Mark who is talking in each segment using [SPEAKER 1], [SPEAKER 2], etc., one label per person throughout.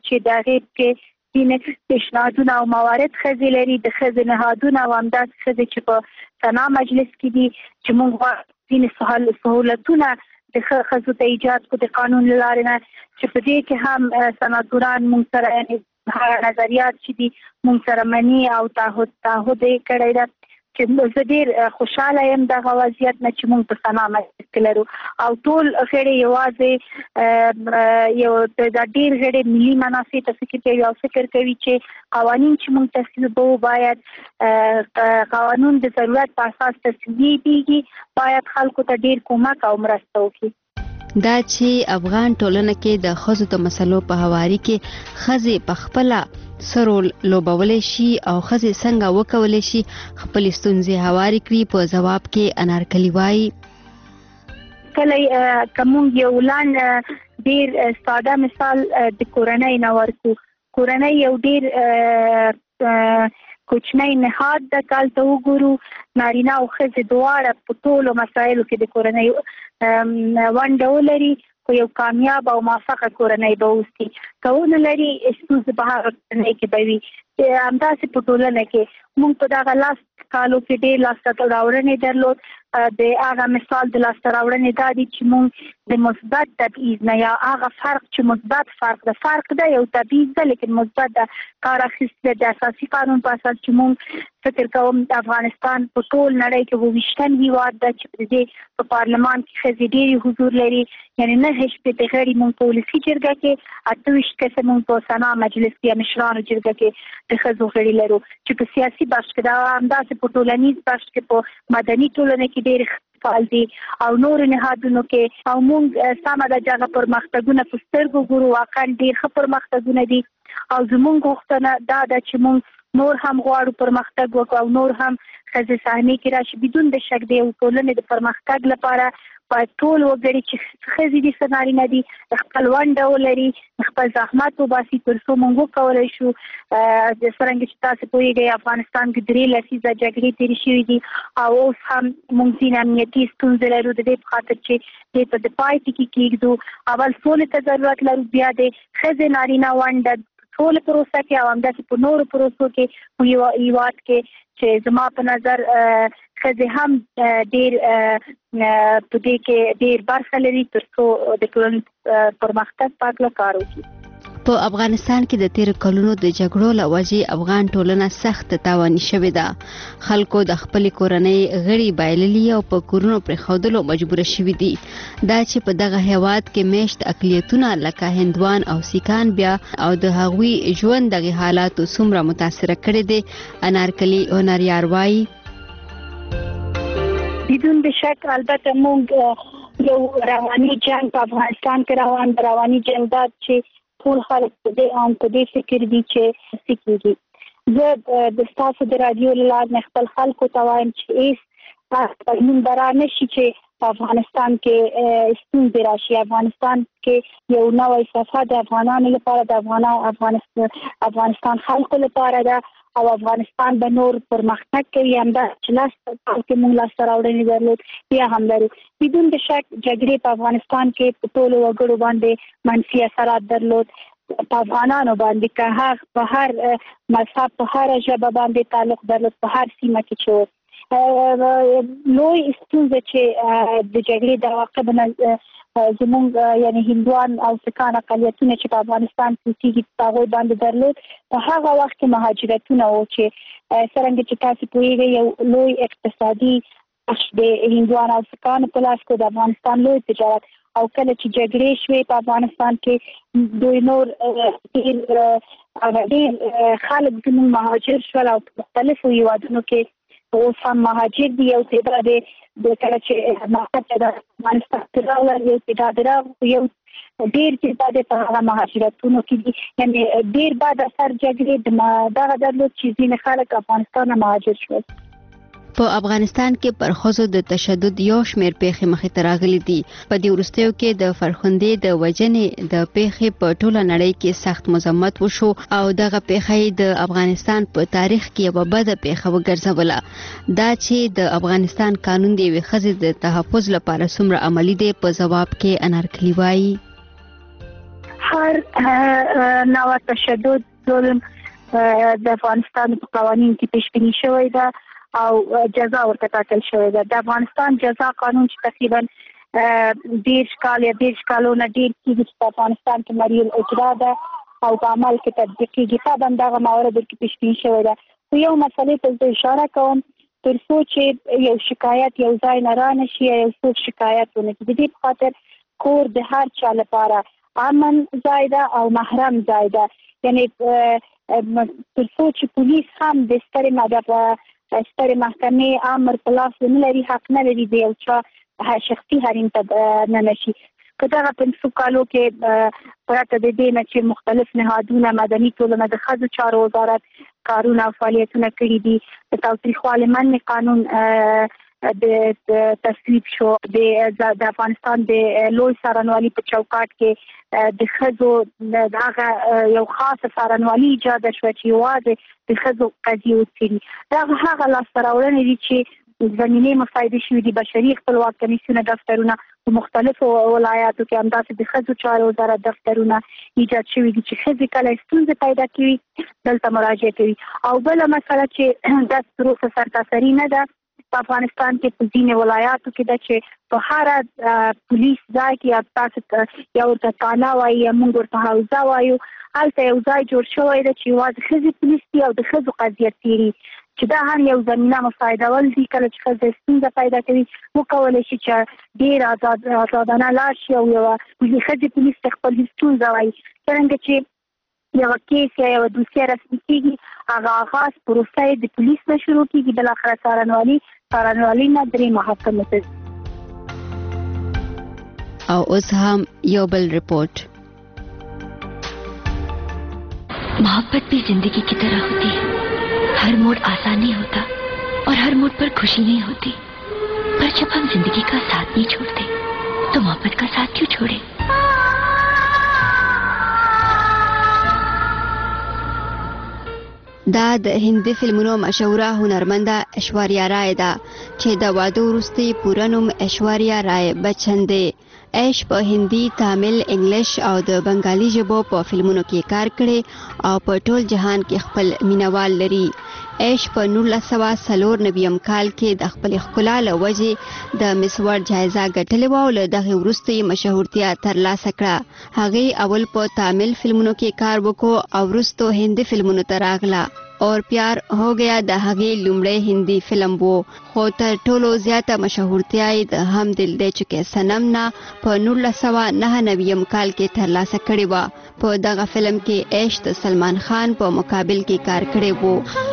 [SPEAKER 1] چې د هغې کې ځینې پیشنهادونه او موارد ښځې لري د ښځې نهادونه او همداسې ښځې چې په سنا مجلس کې دي چې موږ غواړو ځینې سهولتونه د ښځو ته ایجاد کړو د قانون له لارې نه چې په دې کې هم سناتوران موږ سره یعنې هغه نظریات چې دي موږ سره مني او تعهد یې کړی ده چې زه ډېر خوشحاله یم دغه وضعیت نه چې موږ په سنا مجلس کې لرو او ټول غړي یوازې یو د ډېر غړي ملي منافع ته فکر کوي او فکر کوي چې قوانین چې موږ تصویبوو باید قانون د ضرورت په اساس تصویبېږي باید خلکو ته ډېر کومک او مرسته وکړي
[SPEAKER 2] دا چې افغان ټولنه کې د ښځو د مسلو په هواري کې ښځې په خپله سرول لوبولی شي او ښځې څنګه وکولی شي خپلې ستونزې هواري کړي په ځواب کې انارکلي وایي
[SPEAKER 1] کله که موږ یو لنډ ډېر ساده مثال د کورنۍ نه ورکو کورنۍ یو ډېر کوچنی نهاد د کالته وګورو نارینه او ښځې دواړه په ټولو مسایلو کې د کورنۍ ونډه ولري خو یو کامیاب او موفقه کورنۍ به اوسي که ونه لري ستونزې په هغه کورنۍ کې به وي همداسې په ټولنه کې موږ په دغه لاس کالو کې ډېر لاسته راوړنې درلود د هغه مثال د لاسته راوړنې دا دي چې موږ د مثبت تبعیض نه یا هغه فرق چې مثبت فرق ده یو تبعیض ده لیکن مثبت ده کار اخیستل د اساسي قانون په اساس چې موږ فکر کوم افغانستان په ټول نړۍ کې 22 هیواد ده چې په دې په پارلمان کې ښځې ډېرې حضور لري یعنې 9 شپېته غړي موږ په ولسي جرګه کې 28 کسه موږ په سنا مجلس کې مشرانو جرګه کې د ښځو غړي لرو چې په سیاسي بخش کې دا همداسې په ټولنیز بخش کې په مدني ټولنه کې ډېر فعال دي او نور نهادونو کې او موږ سمه د جګه پرمختګونه په سترګو ګورو واقعا ډېر ښه پرمختګونه دي او زموږ غوښتنه دا ده چې موږ نور هم غواړو پرمختګ وکړو او نور هم ښځې صحنې کې راشي بدون د شک د ټولنې د پرمختګ لپاره باید ټول وګړي چې ښځې دي څه نارینه دي خپل ونډه ولري خپل زحمت وباسي تر څو موږ وکولی شو د څرنګه چې تاسو پوهېږئ افغانستان کې 3 لسیزه جګړې تېرې شوي دي او اوس هم موږ ځینې امنیتي ستونزې لرو د دې په خاطر چې دې ته د پای ټکي کېږدو اول سولې ته ضرورت لرو بیا د ښځې نارینه ونډه ټول پروسه کې او همداسې په نورو پروسو کې په هیواد کې چې زما په نظر ښځې هم ډېر په دې کې ډېر برخه لري تر څو د ټولنې پرمختګ په هکله کار وکړي.
[SPEAKER 2] په افغانستان کې د تیر کلونو د جګړو له وجې افغان ټولنه سخت تاواني شوې ده. خلکو د خپل کورنۍ غړي بایللي او په کورونو پرېښودلو مجبور شوي دي. دا چې په دغه هیواد کې میشت اقلیتونه لکه هندوان او سیکان بیا او د هغوی ژوند دغه حالاتو څومره متاثره کړي دي انارکلي هنریار وایي.
[SPEAKER 1] بدون د شک البته موږ یو رواني جنګ په افغانستان کې رواني جنګ دا چې ټول خلک په دې فکر دي چې څه کېږي. زه د ستاسو د راډیو له لارې خپل خلکو ته وایم چې هېڅ بدلون به رانه شي چې په افغانستان کې ستونزې راشي. افغانستان کې یو نوی صفحه د افغانانو لپاره د افغانستان خلکو لپاره ده او افغانستان به نور پرمختګ کوي. همدا چې لاس کې موږ لاسته راوړنې درلود بیا هم لرو. بدون د شک جګړې په افغانستان کې په ټولو وګړو باندې منفي اثرات درلود. په افغانانو باندې که هغه په هر مذهب په هر ژبه باندې تعلق درلود په هر سیمه کې چې لوی ستونزه چې د جګړې د عواقبو نه زموږ یعنی هندوان او سیکان اقلیتونه چې په افغانستان کې اوسېږي په هغوی باندې درلود. په هغه وخت کې مهاجرتونه وو چې څرنګه چې تاسو پوهېږئ یو لوی اقتصادي بخش د هندوان او سیکانو په لاس کې د افغانستان لوی تجارت او کله چې جګړې شوې په افغانستان کې دوی نور ډېر خلک زموږ مهاجر شول او په مختلفو هیوادونو کې اوس هم مهاجر دي. یو تعداد د کله چې مهاجر د افغانستان ته راغلل یو تعداد یو ډېر تعداد په هغه مهاجرتونو کې دي. یعنې ډېر بعد اثر جګړې دغه درلود چې ځینې خلک افغانستان نه مهاجر شول.
[SPEAKER 2] په افغانستان کې پر ښځو د تشدد یو شمېر پیښې مخې ته راغلي دي. په دې وروستیو کې د فرخندې د وژنې د پیښې په ټوله نړۍ کې سخت مذمت وشو او دغه پیښه د افغانستان په تاریخ کې یوه بده پیښه وګرځوله. دا چې د افغانستان قانون د یوې ښځې د تحفظ لپاره څومره عملي دی په ځواب کې انارکلي وایي.
[SPEAKER 1] هر نوع تشدد ظلم د افغانستان په قوانینو کې پیشبینی شوی ده او جزا ورته ټاکل شوې ده. د افغانستان جزا قانون چې تقریبا 10 کالونه ډیر کېږي چې په افغانستان کې مریل اجرا ده او په عمل کې تطبیق کېږي. په دغه موارد کې پیشبینی شوی ده. خو یو مسلې ته اشاره کوم، تر څو چې یو شکایت یو ځای نه را نشي، یو څوک شکایت ونه کړي، د دې په خاطر کور د هر چا لپاره امن ځای ده او محرم ځای ده. یعنی تر څو چې پولیس هم د سترې محکمې امر په لاس ونه لري، حق نه لري د یو چا شخصي حریم ته نه نشي. که دغه 500 کالو کې پرته د دې نه چې مختلف نهادونه، مدني ټولنه، د ښځو چارو وزارت کارونه او فعالیتونه کړي دي، د تاوتریخوالي منع قانون د تصویب شو، د افغانستان د لوی څارنوالي په چوکاټ کې د ښځو دغه یو خاصه څارنوالي ایجاد شوه چې یوازې د ښځو قضیې وڅېړي. دغه هغه لاسته راوړنې دي چې زمینې مفایدې شوي دي. بشري خپلواک کمیسیونه دفترونه په مختلفو ولایاتو کې، همداسې د ښځو چارو وزارت دفترونه ایجاد شوي دي چې ښځې کله ستونزې پیدا کوي دلته مراجعه کوي. او بله مسله چې دا تر اوسه سرتاسري نه ده په افغانستان کې، په ځینې ولایاتو کې ده چې په هر پولیس ځای کې تاسو یا ورته تانا وایي یا موږ ورته حوزه وایو، هلته یو ځای جوړ شوی ده چې یوازې ښځې پولیس دي او د ښځو قضیه څېړي، چې دا هم یو زمینه مفایدول دي. کله چې ښځه ستونزه پیدا کوي وکولی شي چې ډېر آزادانه لاړ شي او یوه ښځې پولیس ته خپل ستونزه وایي. څرنګه چې یو کیس یا یو دوسیه رسمي کېږي، هغه آغاز پروسه د پولیس نه شروع کېږي، بالاخره څارنوالي نه 3 محکمو ته.
[SPEAKER 2] او اوس هم یو بل رپورٹ.
[SPEAKER 3] मोहब्बत भी जिंदगी की तरह होती है, हर मोड़ आसान नहीं होता और हर मोड़ पर खुशी नहीं होती, पर जब हम जिंदगी का साथ नहीं छोड़ते तो मोहब्बत का साथ क्यों छोड़े.
[SPEAKER 2] دا د هندي فلمونو مشهوره هنرمنده ایشوریا رای ده چې د واده وروسته پوره نوم ایشوریا رای بچن دی. ایش په هندي، تامل، انګلیش او د بنگالي ژبو په فلمونو کې کار کړي او په ټول جهان کې خپل مینوال لري. ایش په 1994 کال کې د خپل ښکلا له وجې د مس ورلډ جایزه ګټلې وه او له دغې وروسته مشهورتیا ترلاسه کړه. هغې اول په تامل فلمونو کې کار وکړو او وروسته هندي فلمونو ته راغله. اور پیار ہو گیا د هغې لومړی هندي فلم وو، خو تر ټولو زیاته مشهورتیا یې د هم دل دی چکې صنم نه په 1999 کال کې ترلاسه کړې وه. په دغه فلم کې ایش د سلمان خان په مقابل کې کار کړی وو.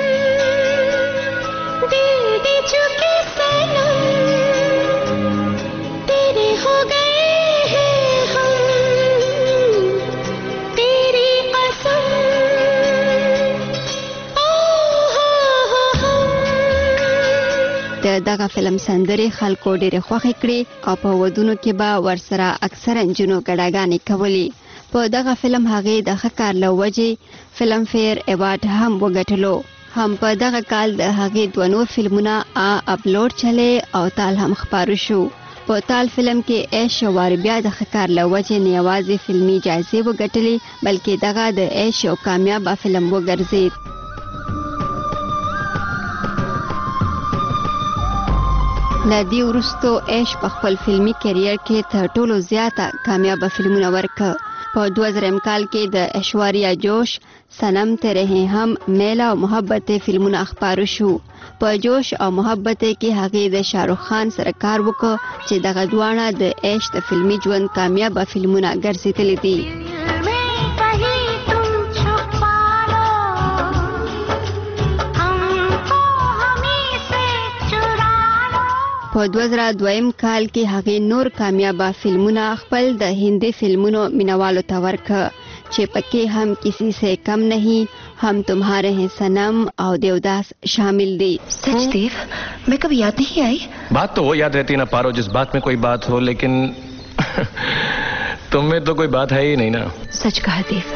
[SPEAKER 2] د دغه فلم سندرې خلکو ډېرې خوښې کړې او په ودونو کې به ورسره اکثره نجونو ګډاګانې کولې. په دغه فلم هغې د ښه کار له وجې فلم فیر ایوارډ هم وګټلو. هم په دغه کال د هغې 2 نور فلمونه اپلوډ چلی او تال هم خپاره شو. په تال فلم کې ایش یو وار بیا د ښه کار له وجې نه یوازې فلمي جایزې وګټلې بلکې دغه د ایش یو کامیابه فلم وګرځېد. له دې وروستو ایش په خپل فلمي کیریر کې تر ټولو زیاته کامیابه فلمونه ورکړه. په 2000 کال کې د ایشوریا جوش، صنم تیرے ہیں ہم، میلا او محبت فلمونه خپاره شو. په جوش او محبت کې هغې د شاهرخ خان سره کار وکړ چې دغه دواړه د ایش د فلمي ژوند کامیابه فلمونه ګرځېدلي دي. په 2002 کال کې هغې نور کامیابه فلمونه خپل د هندي فلمونو مینوالو ته ورکړه چې پکې هم کسی سے کم نہیں، ہم تمہارے ہیں صنم اور دیوداس شامل دی.
[SPEAKER 3] सच देव, मैं कभी याद नहीं आई.
[SPEAKER 4] बात तो वो याद रहती है ना पारो, जिस बात में कोई बात हो, लेकिन तुम में तो कोई बात है ही नहीं ना.
[SPEAKER 3] सच कहा देव,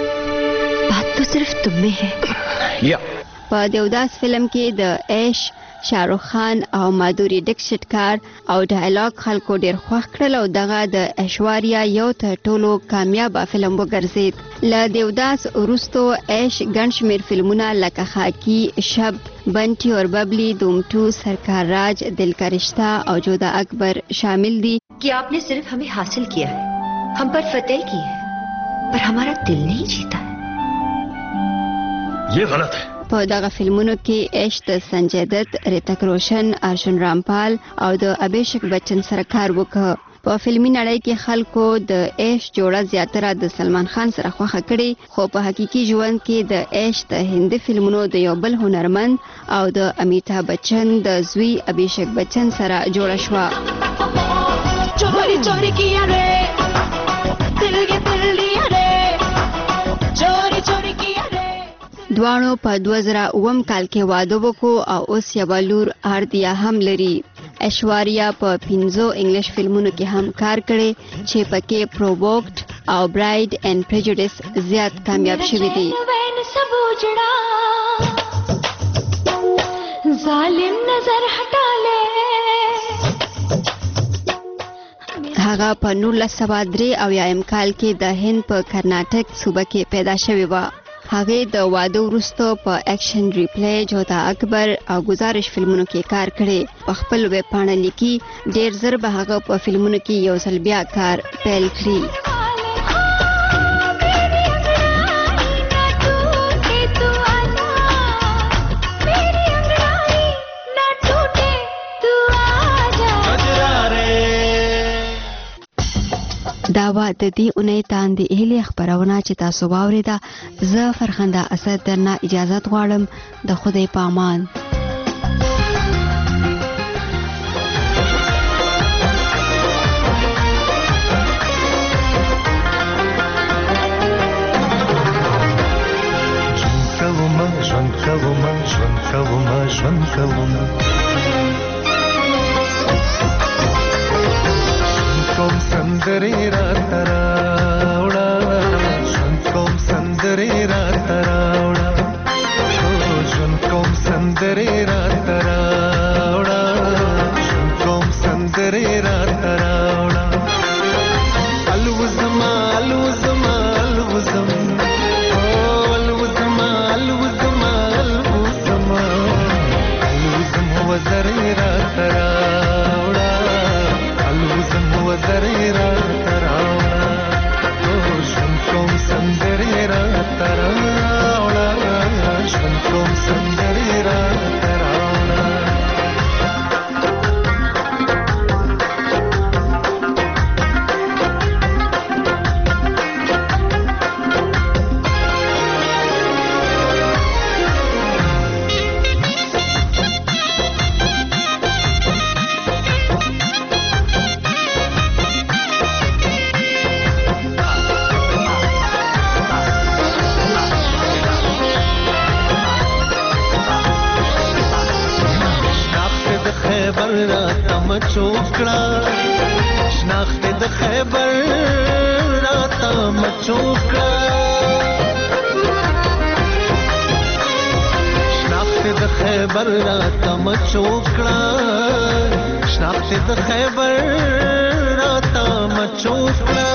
[SPEAKER 3] बात तो सिर्फ तुम में है.
[SPEAKER 4] या
[SPEAKER 2] په دیوداس فلم کې د ایش شاروخ خان او مادوري ډکشت کار او ډایلاګ خلکو ډیر خوښ کړل او دغه د ایشواریا یو تر ټولو کامیاب فلم وګرځید. له دیوداس وروسته ایش ګڼ شمېر فلمونه لکه خاکی، شب، بنټي اور ببلی، دوم 2، سرکار راج، دل کا رشتہ او جودا اکبر شامل دي.
[SPEAKER 3] कि आपने सिर्फ हमें हासिल किया है, हम पर फतेह की है, पर हमारा दिल नहीं जीता है.
[SPEAKER 4] ये गलत है.
[SPEAKER 2] په دغه فلمونو کې ایش د سنجय دت، ریتک روشن، ارجن رامپال او د ابھیشک بچن سره کار وکړ. په فلمي نړۍ کې خلکو د ایش جوړه زیاتره د سلمان خان سره خوښه کړي، خو په حقیقي ژوند کې د ایش د هندي فلمونو د یو بل هنرمند او د امیتابھ بچن د زوی ابھیشک بچن سره جوړه شوه.
[SPEAKER 5] चोरी चोरी किया रे दिल दिया रे चोरी चोरी किया रे.
[SPEAKER 2] دوانو په 2009 کال کې واده وکړو او اوس یو لور آردیا هم لري. ایشواریا په 5 انګلیش فلمونو کې هم کار کړي چې پکې پرووکټ او برایډ اینڈ پریجوډیس زیات کامیاب شوي دي.
[SPEAKER 5] ظالم نظر هټا لے.
[SPEAKER 2] هغه په 1903 کال کې د هند په کرناټک صوبه کې پیدا شوی و. هغه د واده وروسته په اکشن ریپلی، جودا اکبر او گزارش فلمونو کې کار کړي. په خپل ویب پاڼه لیکي ډیر زر به هغه په فلمونو کې یو ځل بیا کار پیل کړي. دا وا د دې اونۍ تاندې اهلي خبرونه چې تاسو واوریده. زه فرخنده اسد درنه اجازه غواړم. د خدای په امان.
[SPEAKER 6] कोम संदरे रात रावड़ा कोम संदरे रात रावड़ा कोम संदरे रात रावड़ा कोम संदरे रात रावड़ा अलवुज़मा अलवुज़मा अलवुज़म ओ अलवुज़मा अलवुज़मा अलवुज़मा अलवुज़म हुआ ज़रे रात रावड़ा अलवुज़म हुआ ज़रे रात रावड़ा ओ शुनकोम संदरे रात रावड़ा शुनकोम संदरे रात रावड़ा चोकड़ा शनाख्त द खैबर राता मचोकड़ा शनाख्त द खैबर राता मचोकड़ा शनाख्त द खैबर राता मचोकड़ा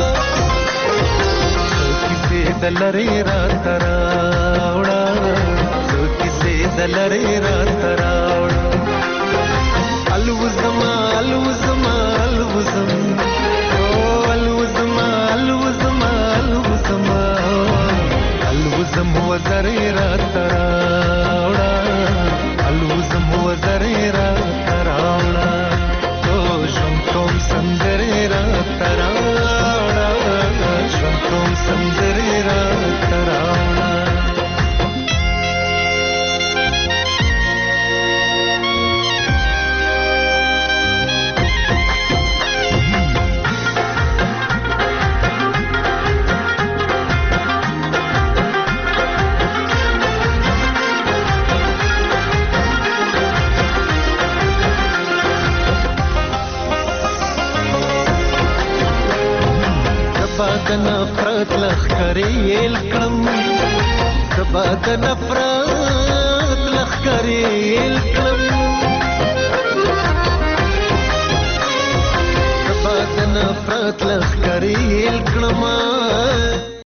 [SPEAKER 6] किसे दलरे रात रावड़ा किसे दलरे रात रावड़ा अलवुज़मा अलवुज़मा अलवुज़म ओ अलवुज़मा अलवुज़मा अलवुज़मा अलवुज़म हुआ ज़रे रात रावड़ा अलवुज़म हुआ ज़रे रात रावड़ा ओ शुनकोम संदरे रात रावड़ा शुनकोम संदरे रात रावड़ा नफरत लखरे येल कम दबा द नफरत लख لخکرېل کړم سبا د نفرت لخکرېل کړم